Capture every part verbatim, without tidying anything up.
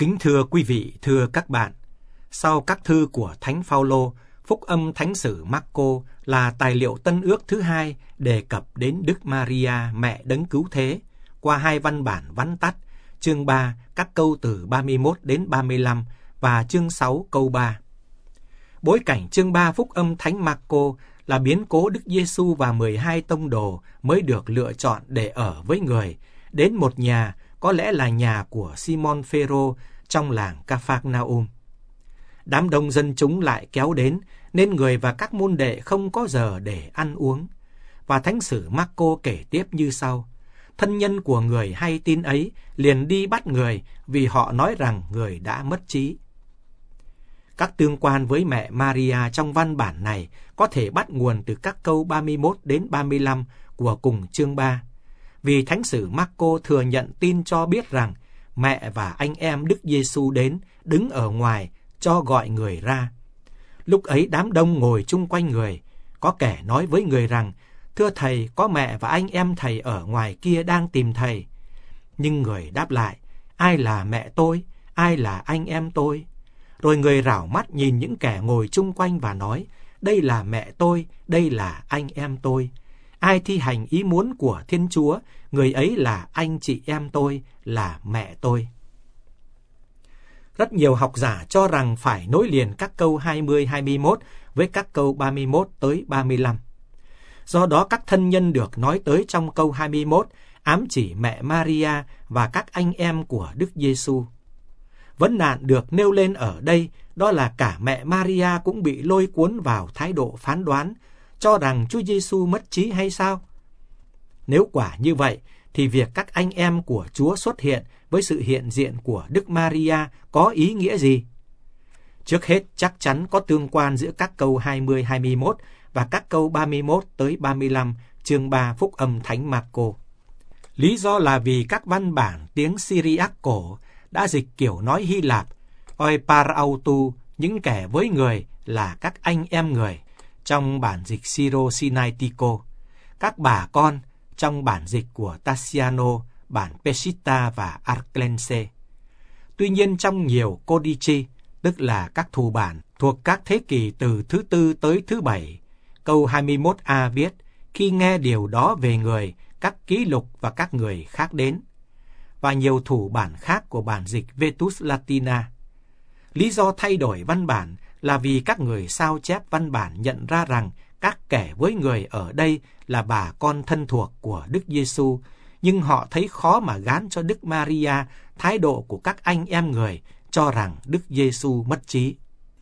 Kính thưa quý vị, thưa các bạn, sau các thư của Thánh Phaolô, Phúc âm Thánh sử Marco là tài liệu Tân Ước thứ hai đề cập đến Đức Maria, mẹ đấng cứu thế, qua hai văn bản vắn tắt, chương ba, các câu từ ba mươi mốt đến ba mươi lăm và chương sáu câu ba. Bối cảnh chương ba Phúc âm Thánh Marco là biến cố Đức Giêsu và mười hai tông đồ mới được lựa chọn để ở với người, đến một nhà, có lẽ là nhà của Simon Phêrô trong làng Ca-phác-na-um. Đám đông dân chúng lại kéo đến, nên người và các môn đệ không có giờ để ăn uống. Và Thánh sử Marco kể tiếp như sau: thân nhân của người hay tin ấy liền đi bắt người, vì họ nói rằng người đã mất trí. Các tương quan với mẹ Maria trong văn bản này có thể bắt nguồn từ các câu ba mươi mốt đến ba mươi lăm của cùng chương ba. Vì Thánh sử Marco thừa nhận tin cho biết rằng mẹ và anh em Đức Giêsu đến, đứng ở ngoài, cho gọi người ra. Lúc ấy đám đông ngồi chung quanh người, có kẻ nói với người rằng: thưa thầy, có mẹ và anh em thầy ở ngoài kia đang tìm thầy. Nhưng người đáp lại: ai là mẹ tôi, ai là anh em tôi? Rồi người rảo mắt nhìn những kẻ ngồi chung quanh và nói: đây là mẹ tôi, đây là anh em tôi. Ai thi hành ý muốn của Thiên Chúa, người ấy là anh chị em tôi, là mẹ tôi. Rất nhiều học giả cho rằng phải nối liền các câu hai mươi hai mươi mốt với các câu ba mươi mốt tới ba mươi lăm. Do đó các thân nhân được nói tới trong câu hai mươi mốt ám chỉ mẹ Maria và các anh em của Đức Giêsu. Vấn nạn được nêu lên ở đây đó là cả mẹ Maria cũng bị lôi cuốn vào thái độ phán đoán, cho rằng Chúa Giêsu mất trí hay sao? Nếu quả như vậy, thì việc các anh em của Chúa xuất hiện với sự hiện diện của Đức Maria có ý nghĩa gì? Trước hết, chắc chắn có tương quan giữa các câu hai mươi hai mươi mốt và các câu ba mươi mốt tới ba mươi lăm chương ba Phúc âm Thánh Marco. Lý do là vì các văn bản tiếng Syriac cổ đã dịch kiểu nói Hy Lạp, oi parautu, những kẻ với người là các anh em người, trong bản dịch Syro-Sinaitico, các bà con trong bản dịch của Tassiano, bản Peshitta và Arclense. Tuy nhiên trong nhiều codici, tức là các thủ bản thuộc các thế kỷ từ thứ tư tới thứ bảy, câu hai mươi mốt a viết: khi nghe điều đó về người, các ký lục và các người khác đến. Và nhiều thủ bản khác của bản dịch Vetus Latina. Lý do thay đổi văn bản là vì các người sao chép văn bản nhận ra rằng các kẻ với người ở đây là bà con thân thuộc của Đức Giêsu, nhưng họ thấy khó mà gán cho Đức Maria thái độ của các anh em người, cho rằng Đức Giêsu mất trí.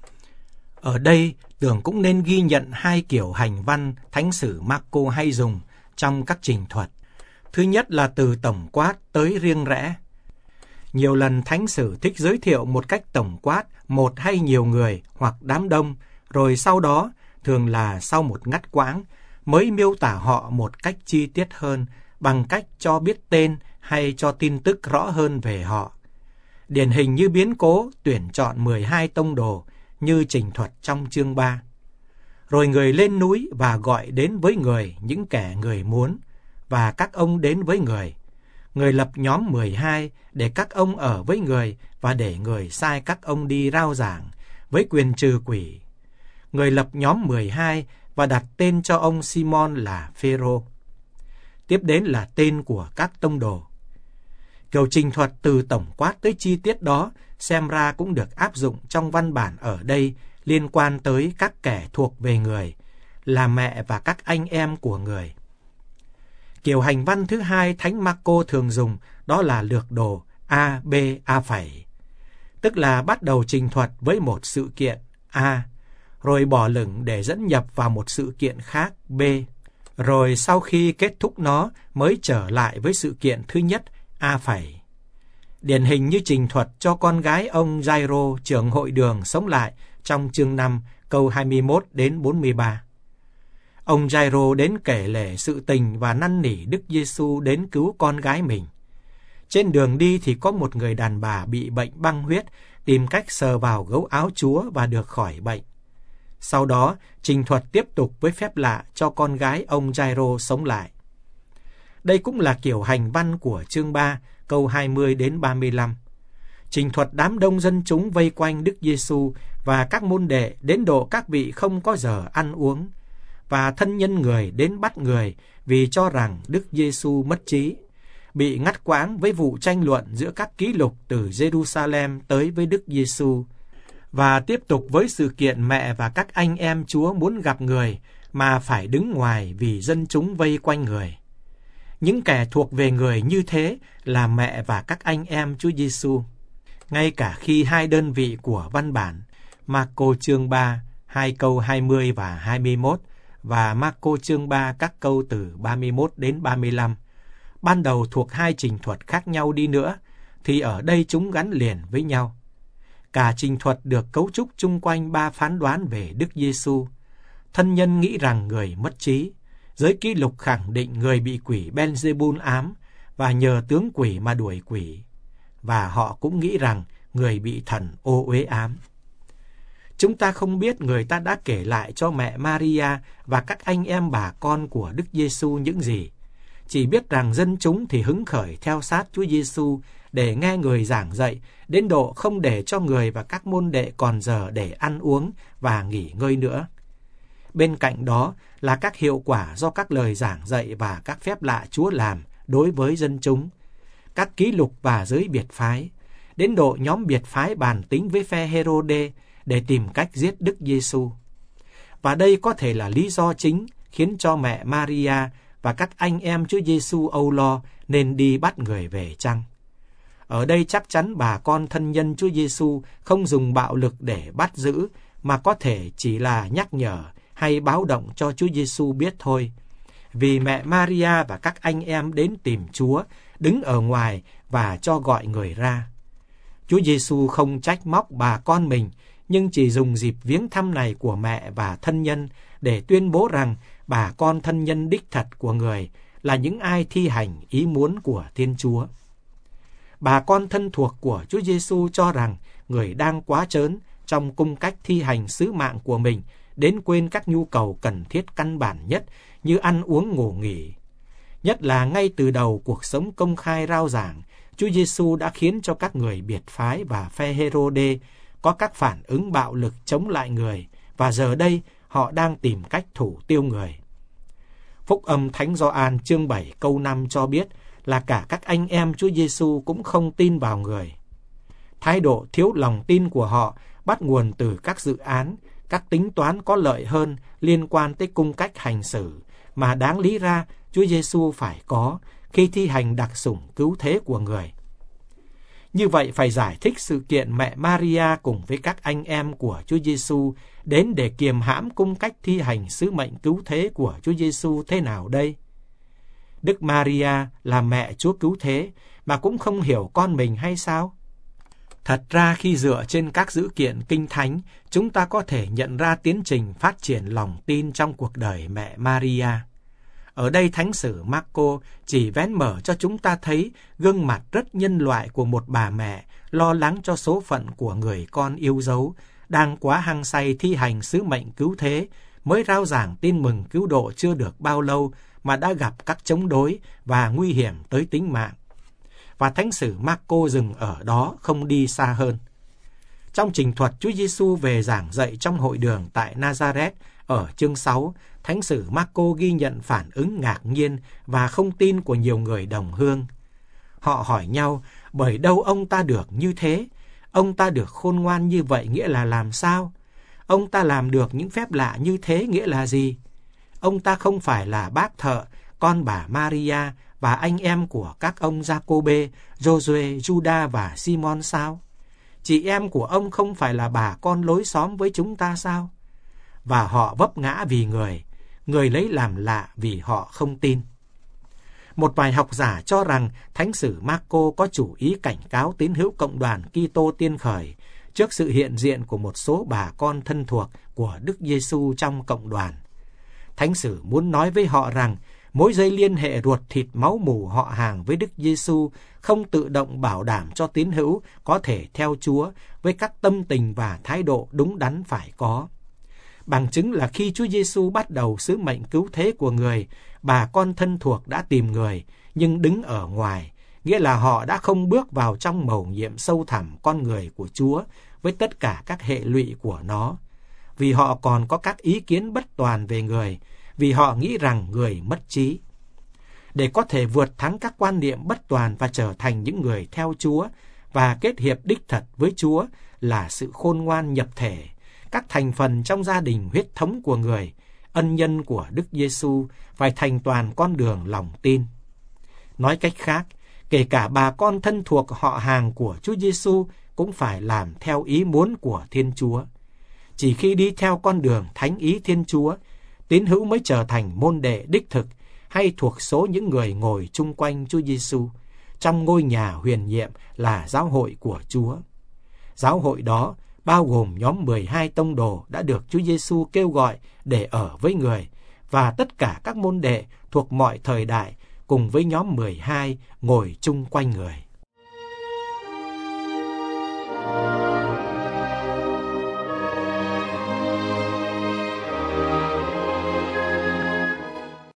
Ở đây, tưởng cũng nên ghi nhận hai kiểu hành văn Thánh sử Marco hay dùng trong các trình thuật. Thứ nhất là từ tổng quát tới riêng rẽ. Nhiều lần Thánh sử thích giới thiệu một cách tổng quát một hay nhiều người hoặc đám đông, rồi sau đó, thường là sau một ngắt quãng, mới miêu tả họ một cách chi tiết hơn bằng cách cho biết tên hay cho tin tức rõ hơn về họ. Điển hình như biến cố tuyển chọn mười hai tông đồ như trình thuật trong chương ba. Rồi người lên núi và gọi đến với người những kẻ người muốn, và các ông đến với người. Người lập nhóm mười hai để các ông ở với người và để người sai các ông đi rao giảng với quyền trừ quỷ. Người lập nhóm mười hai và đặt tên cho ông Simon là Phêrô. Tiếp đến là tên của các tông đồ. Kiểu trình thuật từ tổng quát tới chi tiết đó xem ra cũng được áp dụng trong văn bản ở đây liên quan tới các kẻ thuộc về người, là mẹ và các anh em của người. Kiểu hành văn thứ hai Thánh Marco thường dùng đó là lược đồ A, B, A phẩy, tức là bắt đầu trình thuật với một sự kiện A, rồi bỏ lửng để dẫn nhập vào một sự kiện khác B, rồi sau khi kết thúc nó mới trở lại với sự kiện thứ nhất A phẩy. Điển hình như trình thuật cho con gái ông Giai-rô, trưởng hội đường, sống lại trong chương năm câu hai mươi mốt đến bốn mươi ba. Ông Giai-rô đến kể lể sự tình và năn nỉ Đức Giêsu đến cứu con gái mình. Trên đường đi thì có một người đàn bà bị bệnh băng huyết tìm cách sờ vào gấu áo Chúa và được khỏi bệnh. Sau đó, trình thuật tiếp tục với phép lạ cho con gái ông Giai-rô sống lại. Đây cũng là kiểu hành văn của chương ba, câu hai mươi đến ba mươi lăm. Trình thuật đám đông dân chúng vây quanh Đức Giêsu và các môn đệ đến độ các vị không có giờ ăn uống, và thân nhân người đến bắt người vì cho rằng Đức Giêsu mất trí, bị ngắt quãng với vụ tranh luận giữa các ký lục từ Jerusalem tới với Đức Giêsu, và tiếp tục với sự kiện mẹ và các anh em Chúa muốn gặp người mà phải đứng ngoài vì dân chúng vây quanh người. Những kẻ thuộc về người như thế là mẹ và các anh em Chúa Giêsu. Ngay cả khi hai đơn vị của văn bản Marco chương ba, hai câu hai mươi và hai mươi mốt và Marco chương ba các câu từ ba mươi mốt đến ba mươi lăm ban đầu thuộc hai trình thuật khác nhau đi nữa, thì ở đây chúng gắn liền với nhau. Cả trình thuật được cấu trúc chung quanh ba phán đoán về Đức Giêsu. Thân nhân nghĩ rằng người mất trí, giới ký lục khẳng định người bị quỷ Beelzebul ám và nhờ tướng quỷ mà đuổi quỷ, và họ cũng nghĩ rằng người bị thần ô uế ám. Chúng ta không biết người ta đã kể lại cho mẹ Maria và các anh em bà con của Đức Giêsu những gì. Chỉ biết rằng dân chúng thì hứng khởi theo sát Chúa Giêsu để nghe người giảng dạy, đến độ không để cho người và các môn đệ còn giờ để ăn uống và nghỉ ngơi nữa. Bên cạnh đó là các hiệu quả do các lời giảng dạy và các phép lạ Chúa làm đối với dân chúng, các ký lục và giới biệt phái, đến độ nhóm biệt phái bàn tính với phe Hêrô-đê để tìm cách giết Đức Giêsu. Và đây có thể là lý do chính khiến cho mẹ Maria và các anh em Chúa Giêsu âu lo nên đi bắt người về chăng? Ở đây chắc chắn bà con thân nhân Chúa Giêsu không dùng bạo lực để bắt giữ, mà có thể chỉ là nhắc nhở hay báo động cho Chúa Giêsu biết thôi. Vì mẹ Maria và các anh em đến tìm Chúa, đứng ở ngoài và cho gọi người ra. Chúa Giêsu không trách móc bà con mình, nhưng chỉ dùng dịp viếng thăm này của mẹ và thân nhân để tuyên bố rằng bà con thân nhân đích thật của người là những ai thi hành ý muốn của Thiên Chúa. Bà con thân thuộc của Chúa Giêsu cho rằng người đang quá trớn trong cung cách thi hành sứ mạng của mình, đến quên các nhu cầu cần thiết căn bản nhất như ăn uống ngủ nghỉ. Nhất là ngay từ đầu cuộc sống công khai rao giảng, Chúa Giêsu đã khiến cho các người biệt phái và phe Hêrô-đê có các phản ứng bạo lực chống lại người, và giờ đây họ đang tìm cách thủ tiêu người. Phúc âm Thánh Gioan chương bảy câu năm cho biết là cả các anh em Chúa Giêsu cũng không tin vào người. Thái độ thiếu lòng tin của họ bắt nguồn từ các dự án, các tính toán có lợi hơn liên quan tới cung cách hành xử mà đáng lý ra Chúa Giêsu phải có khi thi hành đặc sủng cứu thế của người. Như vậy phải giải thích sự kiện mẹ Maria cùng với các anh em của Chúa Giêsu đến để kiềm hãm cung cách thi hành sứ mệnh cứu thế của Chúa Giêsu thế nào đây? Đức Maria là mẹ Chúa cứu thế mà cũng không hiểu con mình hay sao? Thật ra khi dựa trên các dữ kiện kinh thánh, chúng ta có thể nhận ra tiến trình phát triển lòng tin trong cuộc đời mẹ Maria. Ở đây Thánh sử Marco chỉ vén mở cho chúng ta thấy gương mặt rất nhân loại của một bà mẹ lo lắng cho số phận của người con yêu dấu, đang quá hăng say thi hành sứ mệnh cứu thế, mới rao giảng tin mừng cứu độ chưa được bao lâu mà đã gặp các chống đối và nguy hiểm tới tính mạng. Và Thánh sử Marco dừng ở đó, không đi xa hơn. Trong trình thuật Chúa Giêsu về giảng dạy trong hội đường tại Nazareth ở chương sáu, Thánh sử Marco ghi nhận phản ứng ngạc nhiên và không tin của nhiều người đồng hương. Họ hỏi nhau, bởi đâu ông ta được như thế? Ông ta được khôn ngoan như vậy nghĩa là làm sao? Ông ta làm được những phép lạ như thế nghĩa là gì? Ông ta không phải là bác thợ, con bà Maria và anh em của các ông Giacôbê, Giôsuê, Juda và Simon sao? Chị em của ông không phải là bà con lối xóm với chúng ta sao? Và họ vấp ngã vì người, người lấy làm lạ vì họ không tin. Một vài học giả cho rằng Thánh sử Marco có chủ ý cảnh cáo tín hữu cộng đoàn Kitô tiên khởi trước sự hiện diện của một số bà con thân thuộc của Đức Giêsu trong cộng đoàn. Thánh sử muốn nói với họ rằng mối dây liên hệ ruột thịt máu mủ họ hàng với Đức Giêsu không tự động bảo đảm cho tín hữu có thể theo Chúa với các tâm tình và thái độ đúng đắn phải có. Bằng chứng là khi Chúa Giêsu bắt đầu sứ mệnh cứu thế của người, bà con thân thuộc đã tìm người nhưng đứng ở ngoài nghĩa là họ đã không bước vào trong mầu nhiệm sâu thẳm con người của Chúa với tất cả các hệ lụy của nó, vì họ còn có các ý kiến bất toàn về người, vì họ nghĩ rằng người mất trí. Để có thể vượt thắng các quan niệm bất toàn và trở thành những người theo Chúa và kết hiệp đích thật với Chúa là sự khôn ngoan nhập thể, các thành phần trong gia đình huyết thống của người, ân nhân của Đức Giêsu phải thành toàn con đường lòng tin. Nói cách khác, kể cả bà con thân thuộc họ hàng của Chúa Giêsu cũng phải làm theo ý muốn của Thiên Chúa. Chỉ khi đi theo con đường thánh ý Thiên Chúa, tín hữu mới trở thành môn đệ đích thực hay thuộc số những người ngồi chung quanh Chúa Giêsu trong ngôi nhà huyền nhiệm là giáo hội của Chúa. Giáo hội đó bao gồm nhóm mười hai tông đồ đã được Chúa Giêsu kêu gọi để ở với người, và tất cả các môn đệ thuộc mọi thời đại cùng với nhóm mười hai ngồi chung quanh người.